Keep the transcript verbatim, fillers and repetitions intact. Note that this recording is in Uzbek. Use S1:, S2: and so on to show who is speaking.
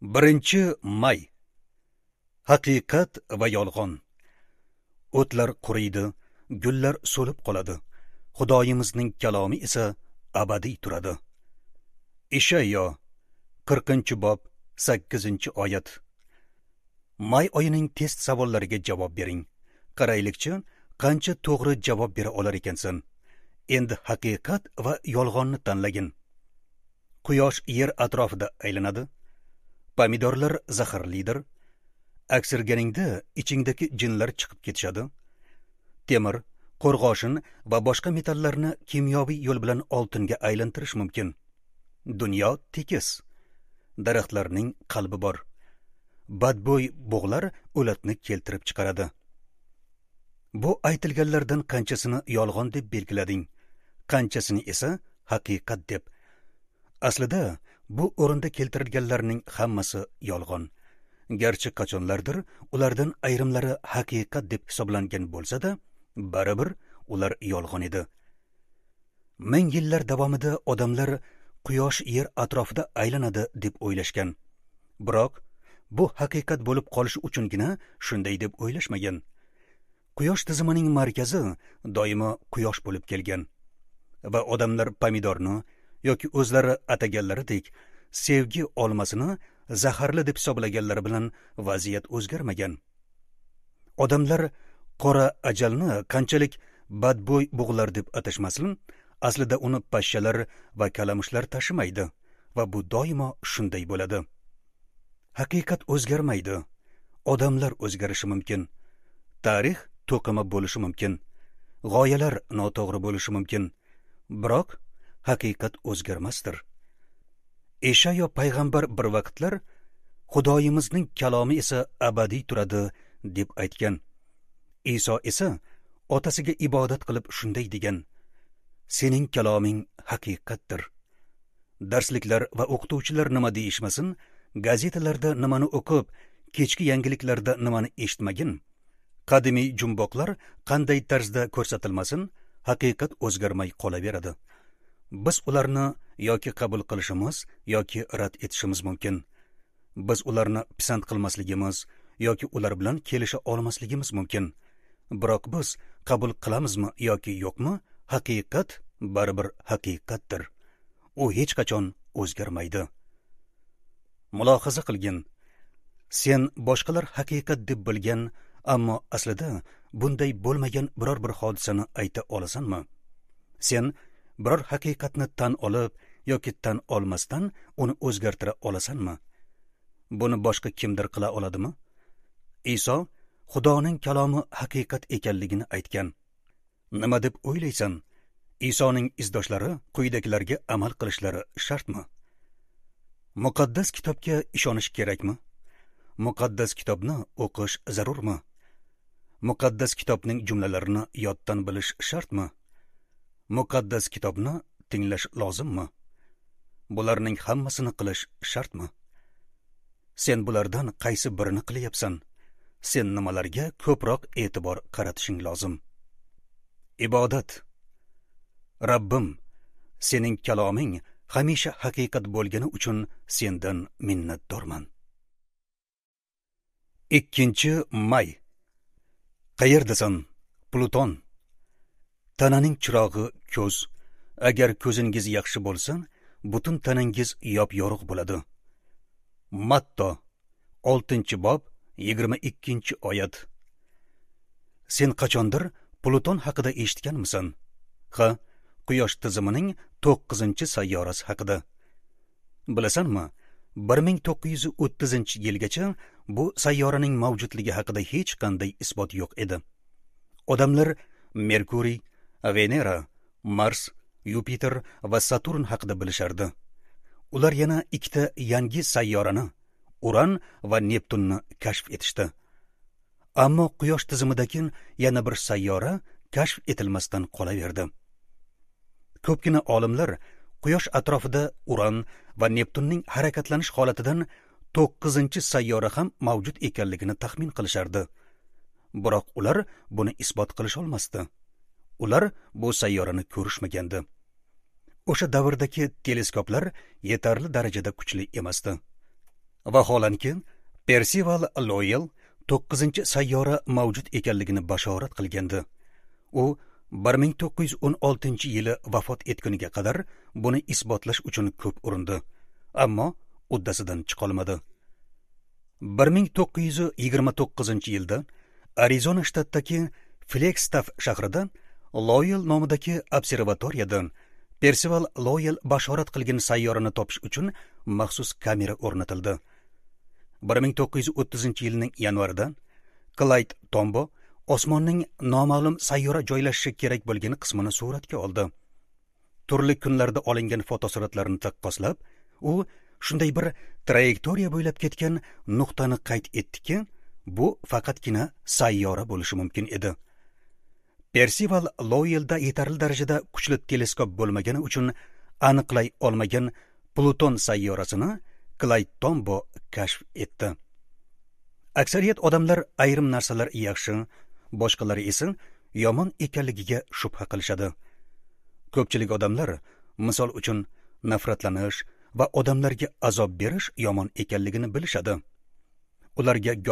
S1: birinchi may. Haqiqat va yolg'on. O'tlar quriydi, gullar so'lib qoladi. Xudoyimizning kalomi esa abadiy turadi. Ishayyo qirqinchi bob sakkizinchi oyat. May oyining test savollariga javob bering. Qaraylikchi, qancha to'g'ri javob bera olar ekansan. Endi haqiqat va yolg'onni tanlagin. Quyosh yer atrofida aylanadi. Pomidorlar zaharlidir. Aksirganingda ichingdagi jinlar chiqib ketishadi. Temir, qo'rg'oshin va boshqa metallarni kimyoviy yo'l bilan oltinga aylantirish mumkin. Dunyo tekis. Daraxtlarning qalbi bor. Badbo'y bug'lar o'latni keltirib chiqaradi. Bu aytilganlardan qanchasini yolg'on deb belgilading, qanchasini esa haqiqat deb. Aslida bu o'rinda keltirilganlarning hammasi yolg'on. Garchi qachonlardir ulardan ayrimlari haqiqat deb hisoblangan bo'lsa-da, baribir ular yolg'on edi. Ming yillar davomida odamlar quyosh yer atrofida aylanadi deb o'ylashgan. Biroq bu haqiqat bo'lib qolishi uchungina shunday deb o'ylashmagan. Quyosh tizimining markazi doimo quyosh bo'lib kelgan va odamlar pomidorni yoki o'zlari ataganlaridek sevgi olmasini zaharli deb hisoblaganlari bilan vaziyat o'zgarmagan. Odamlar qora ajalni qanchalik badbo'y bug'lar deb atashmasin, aslida uni pashshalar va kalamushlar tashimaydi va bu doimo shunday bo'ladi. Haqiqat o'zgarmaydi. Odamlar o'zgarishi mumkin. Tarix to'qima bo'lishi mumkin. G'oyalar noto'g'ri bo'lishi mumkin. Biroq haqiqat o'zgarmasdir. Eshayo payg'ambar bir vaqtlar Xudoyimizning kalomi esa abadiy turadi deb aytgan. Iso esa otasiga ibodat qilib shunday degan: Sening kaloming haqiqatdir. Darsliklar va o'qituvchilar nima deyishmasin, gazetalarda nimani o'qib, kechki yangiliklarda nimani eshitmagin, qadimiy jumboqlar qanday tarzda ko'rsatilmasin, haqiqat o'zgarmay qolaveradi. Biz ularni yoki qabul qilishimiz yoki rad etishimiz mumkin. Biz ularni pisand qilmasligimiz yoki ular bilan kelisha olmasligimiz mumkin. Biroq biz qabul qilamizmi yoki yo'qmi, haqiqat baribir haqiqatdir. U hech qachon o'zgarmaydi. Mulohaza qilgin. Sen boshqalar haqiqat deb bilgan, ammo aslida bunday bo'lmagan biror bir hodisani ayta olasanmi? Sen biror haqiqatni tan olib yoki tan olmasdan uni o'zgartira olasanmi? Buni boshqa kimdir qila oladimi? Iso Xudoning kalomi haqiqat ekanligini aytgan. Nima deb o'ylaysan? Isoning izdoshlari quyidagilarga amal qilishlari shartmi? Muqaddas kitobga ishonish kerakmi? Muqaddas kitobni o'qish zarurmi? Muqaddas kitobning jumlalarini yoddan bilish shartmi? Muqaddas kitobni tinglash lozimmi? Bularning hammasini qilish shartmi? Sen bulardan qaysi birini qilyapsan? Sen nimalarga ko'proq e'tibor qaratishing lozim? Ibodat. Rabbim, sening kaloming hamisha haqiqat bo'lgani uchun sendan minnatdorman. ikkinchi may. Qayerdasan, Pluton? Tananing chirog'i ko'z. Agar ko'zingiz yaxshi bo'lsa, butun tanangiz yop-yorug' bo'ladi. Matto oltinchi bob yigirma ikkinchi oyat. Sen qachondir Pluton haqida eshitganmisan? Ha, Quyosh tizimining to'qqizinchi sayyorasi haqida. Bilasanmi, bir ming to'qqiz yuz o'ttizinchi yilgacha bu sayyoraning mavjudligi haqida hech qanday isbot yo'q edi. Odamlar Merkuriy, Venera, Mars, Yupiter va Saturn haqida bilishardi. Ular yana ikkita yangi sayyorani, Uran va Neptunni kashf etishdi. Ammo Quyosh tizimidagi yana bir sayyora kashf etilmasdan qolaverdi. Ko'pgina olimlar Quyosh atrofida Uran va Neptunning harakatlanish holatidan to'qqizinchi sayyora ham mavjud ekanligini taxmin qilishardi. Biroq ular buni isbot qilish olmasdi. Ular bu sayyorani ko'rishmagandi. O'sha davrdagi teleskoplar yetarli darajada kuchli emasdi. Vaholanki, Percival Lowell to'qqizinchi sayyora mavjud ekanligini bashorat qilgandi. U bir ming to'qqiz yuz o'n oltinchi yili vafot etguniga qadar buni isbotlash uchun ko'p urindi, ammo uddasidan chiqolmadi. bir ming to'qqiz yuz yigirma to'qqizinchi yilda Arizona shtatidagi Flagstaff shahrida Lowell nomidagi observatoriyadan Percival Lowell bashorat qilgan sayyorani topish uchun maxsus kamera o'rnatildi. bir ming to'qqiz yuz o'ttizinchi yilning yanvarida Clyde Tombaugh osmonning noma'lum sayyora joylashishi kerak bo'lgan qismini suratga oldi. Turli kunlarda olingan fotosuratlarni taqqoslab, u shunday bir trayektoriya bo'ylab ketgan nuqtani qayd etdiki, bu faqatgina sayyora bo'lishi mumkin edi. Percival Lowellda yetarli darajada kuchli teleskop bo'lmagani uchun aniqlay olmagan Pluton sayyorasini Clyde Tombaugh kashf etdi. Aksariyat odamlar ayrim narsalar yaxshi, boshqalari esa yomon ekanligiga shubha qilishadi. Ko'pchilik odamlar, misol uchun, nafratlanish va odamlarga azob berish yomon ekanligini bilishadi. Ularga